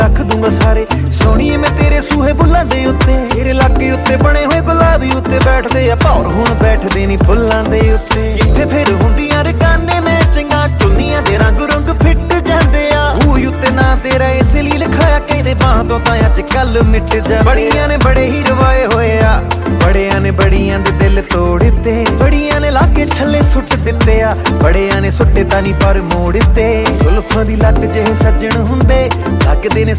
रख दूंगा सारे सोहणीए मैं तेरे सूहे बुल्लां दे उत्ते तेरे लागे उत्ते बने हुए गुलाबी उत्ते बैठदे आ भौर हुण बैठदे नी फुल्लां दे उत्ते किथे फिर हुंदियां रकाने मैचिंगां चुन्नियां दे रंग रुंग फिट जांदे आ रूह उत्ते ना तेरा इस लई लिखाया कहंदे बाह तो तां अज कल मिट जा बड़ियां ने बड़े ही रवाए होए आ बड़ियां ने बड़ियां दे दिल तोड़ दित्ते बड़ियां ने लाके छल्ले सुट दित्ते आ बड़ियां ने सुट्टे तां नी पर मोड़ दित्ते जुल्फां दी लट जिहे सज्जण हुंदे लगदे ने